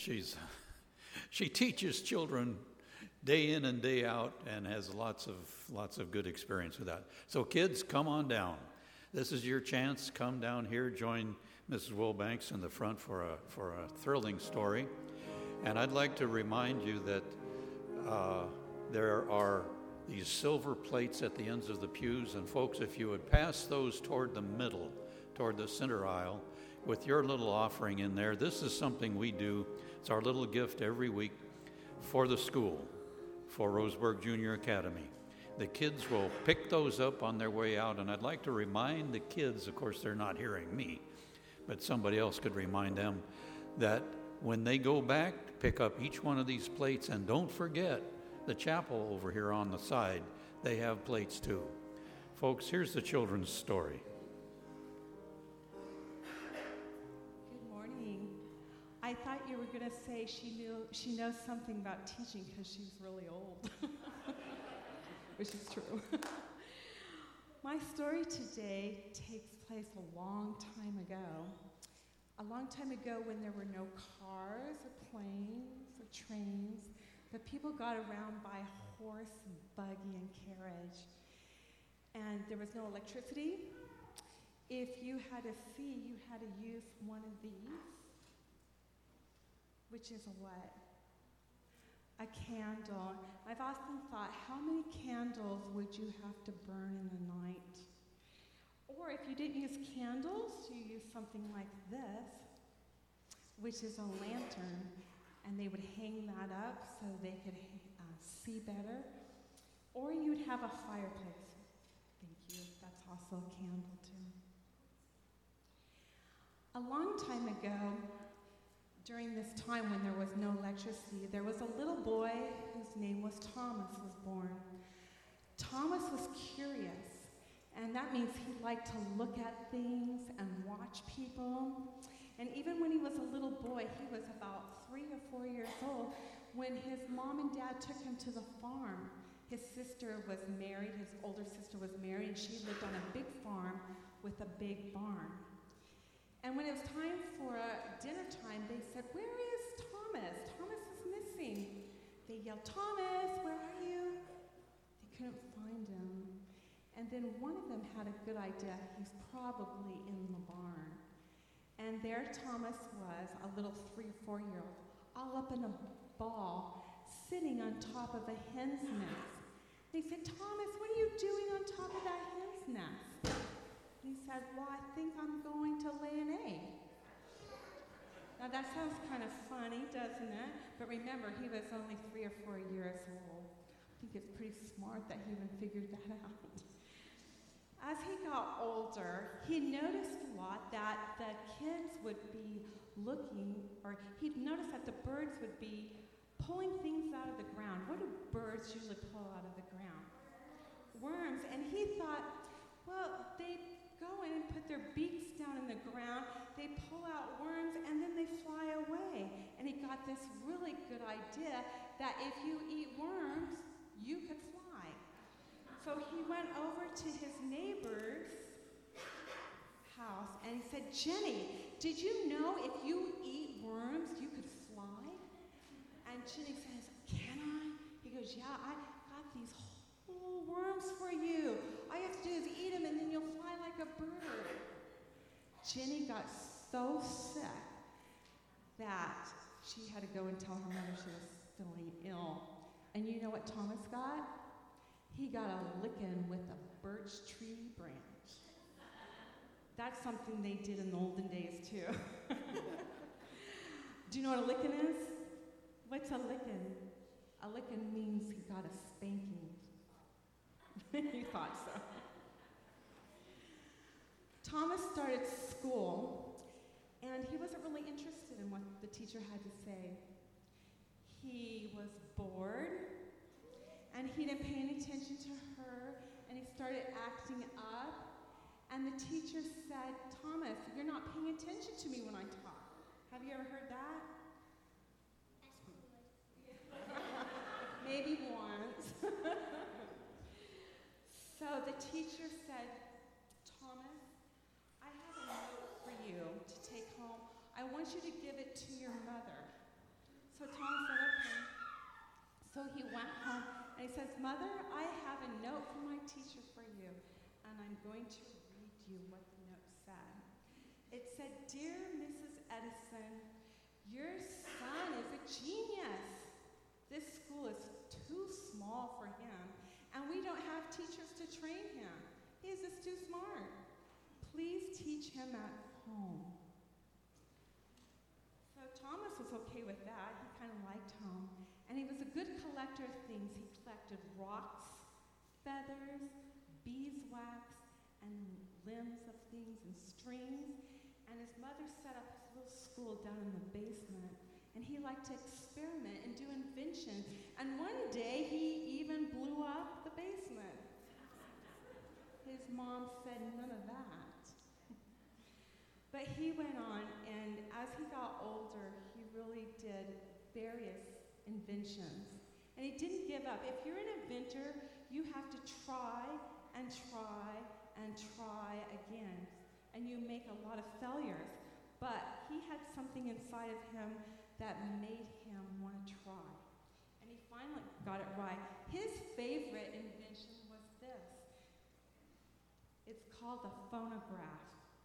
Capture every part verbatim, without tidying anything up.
she's she teaches children day in and day out and has lots of lots of good experience with that. So kids, come on down. This is your chance. Come down here, join Missus Wilbanks in the front for a for a thrilling story. And I'd like to remind you that uh, there are these silver plates at the ends of the pews, and folks, if you would pass those toward the middle, toward the center aisle, with your little offering in there. This is something we do. It's our little gift every week for the school, for Roseburg Junior Academy. The kids will pick those up on their way out, and I'd like to remind the kids, of course they're not hearing me, but somebody else could remind them that when they go back, pick up each one of these plates, and don't forget the chapel over here on the side. They have plates too. Folks, here's the children's story. I thought you were going to say she knew she knows something about teaching because she's really old, which is true. My story today takes place a long time ago. A long time ago when there were no cars or planes or trains, but people got around by horse and buggy and carriage. And there was no electricity. If you had to see, you had to use one of these. Which is a what? A candle. I've often thought, how many candles would you have to burn in the night? Or if you didn't use candles, you used something like this, which is a lantern, and they would hang that up so they could uh, see better. Or you'd have a fireplace. Thank you. That's also a candle, too. A long time ago, during this time when there was no electricity, there was a little boy whose name was Thomas was born. Thomas was curious, and that means he liked to look at things and watch people. And even when he was a little boy, he was about three or four years old, when his mom and dad took him to the farm. His sister was married, his older sister was married, and she lived on a big farm with a big barn. And when it was time for uh, dinner time, they said, "Where is Thomas? Thomas is missing." They yelled, "Thomas, where are you?" They couldn't find him. And then one of them had a good idea. He's probably in the barn. And there Thomas was, a little three or four-year-old, all up in a ball, sitting on top of a hen's nest. They said, "Thomas, what are you doing on top of that hen's nest?" He said, "Well, I think I'm going to lay an egg." Now that sounds kind of funny, doesn't it? But remember, he was only three or four years old. I think it's pretty smart that he even figured that out. As he got older, he noticed a lot that the kids would be looking, or he'd noticed that the birds would be pulling things out of the ground. What do birds usually pull out of the ground? Worms. And he thought, well, they go in and put their beaks down in the ground, they pull out worms, and then they fly away. And he got this really good idea that if you eat worms, you could fly. So he went over to his neighbor's house, and he said, "Jenny, did you know if you eat worms, you could fly?" And Jenny says, "Can I?" He goes, "Yeah, I got these whole worms for you. All you have to do is eat them, and then you'll fly like a bird." Jenny got so sick that she had to go and tell her mother she was feeling ill. And you know what Thomas got? He got a licking with a birch tree branch. That's something they did in the olden days, too. Do you know what a licking is? What's a licking? A licking means he got a spanking. You thought so. Thomas started school, and he wasn't really interested in what the teacher had to say. He was bored, and he didn't pay any attention to her, and he started acting up. And the teacher said, "Thomas, you're not paying attention to me when I talk." Have you ever heard that? Maybe once. So the teacher said, "Thomas, I have a note for you to take home. I want you to give it to your mother." "Mother, I have a note from my teacher for you, and I'm going to read you what the note said." It said, "Dear Missus Edison, your son is a genius. This school is too small for him, and we don't have teachers to train him. He's just too smart. Please teach him at home." So Thomas was okay with that. He kind of liked home. And he was a good collector of things. He collected rocks, feathers, beeswax, and limbs of things and strings. And his mother set up his little school down in the basement. And he liked to experiment and do inventions. And one day he even blew up the basement. His mom said none of that. But he went on, and as he got older, he really did various inventions. And he didn't give up. If you're an inventor, you have to try and try and try again. And you make a lot of failures. But he had something inside of him that made him want to try. And he finally got it right. His favorite invention was this. It's called a phonograph.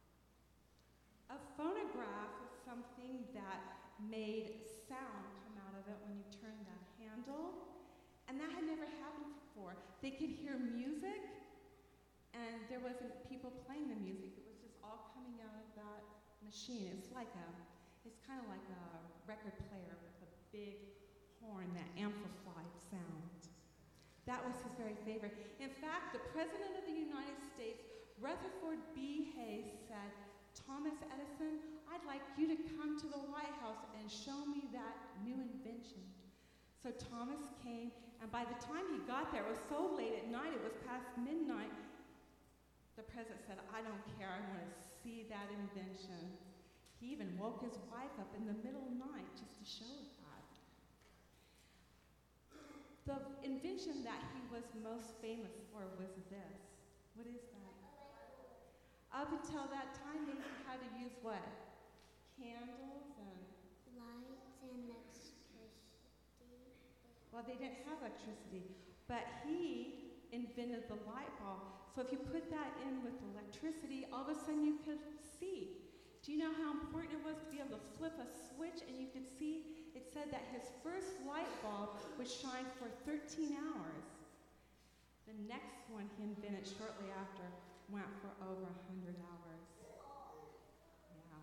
A phonograph is something that made sound come out of it when you turned that handle. And that had never happened before. They could hear music, and there wasn't people playing the music. It was just all coming out of that machine. It's like a, it's kind of like a record player with a big horn that amplified sound. That was his very favorite. In fact, the President of the United States, Rutherford B. Hayes, said, "Thomas Edison, I'd like you to come to the White House and show me that new invention." So Thomas came, and by the time he got there, it was so late at night, it was past midnight. The president said, "I don't care, I want to see that invention." He even woke his wife up in the middle of the night just to show her that. The invention that he was most famous for was this. What is that? Up until that time, they had to use what? Candles and... Lights and electricity. Well, they didn't have electricity, but he invented the light bulb. So if you put that in with electricity, all of a sudden you could see. Do you know how important it was to be able to flip a switch and you could see? It said that his first light bulb would shine for thirteen hours. The next one he invented shortly after went for over one hundred hours. Yeah.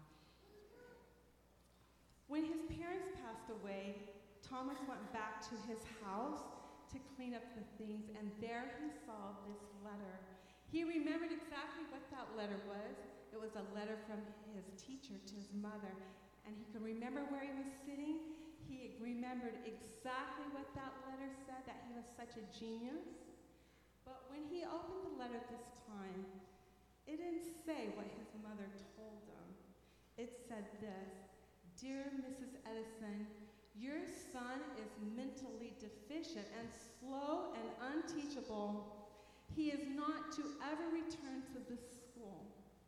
When his parents passed away, Thomas went back to his house to clean up the things, and there he saw this letter. He remembered exactly what that letter was. It was a letter from his teacher to his mother, and he could remember where he was sitting. He remembered exactly what that letter said, that he was such a genius. But when he opened the letter this time, it didn't say what his mother told him. It said this: "Dear Missus Edison, your son is mentally deficient and slow and unteachable. He is not to ever return to this school."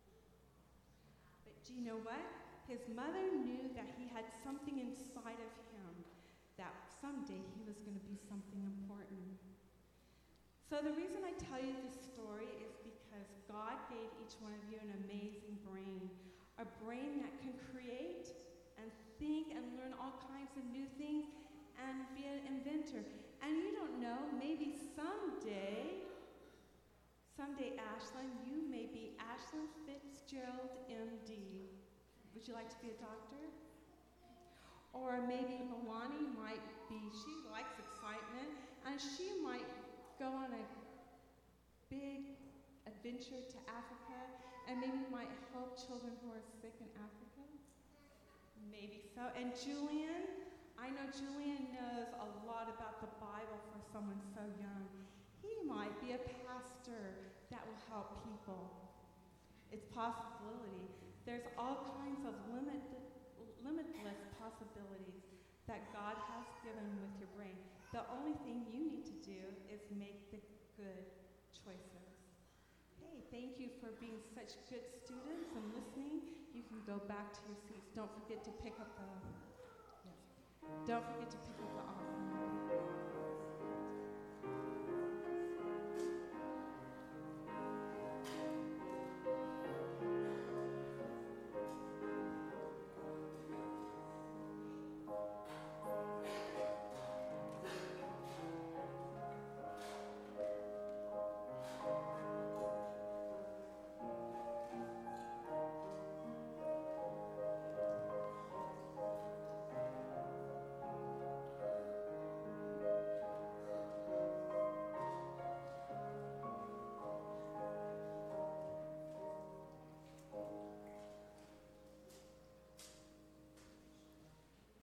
But do you know what? His mother knew that he had something inside of him, that someday he was going to be something important. So the reason I tell you this story is because God gave each one of you an amazing brain, a brain that can create and think and learn all kinds of new things and be an inventor. And you don't know, maybe someday, someday, Ashlyn, you may be Ashlyn Fitzgerald, M D. Would you like to be a doctor? Or maybe Milani might be, she likes excitement, and she might go on a big adventure to Africa, and maybe might help children who are sick in Africa. Maybe so. And Julian, I know Julian knows a lot about the Bible for someone so young. He might be a pastor that will help people. It's possibility. There's all kinds of limit, limitless possibilities that God has given with your brain. The only thing you need to do is make the good choices. Hey, thank you for being such good students and listening. You can go back to your seats. Don't forget to pick up the, yes. Don't forget to pick up the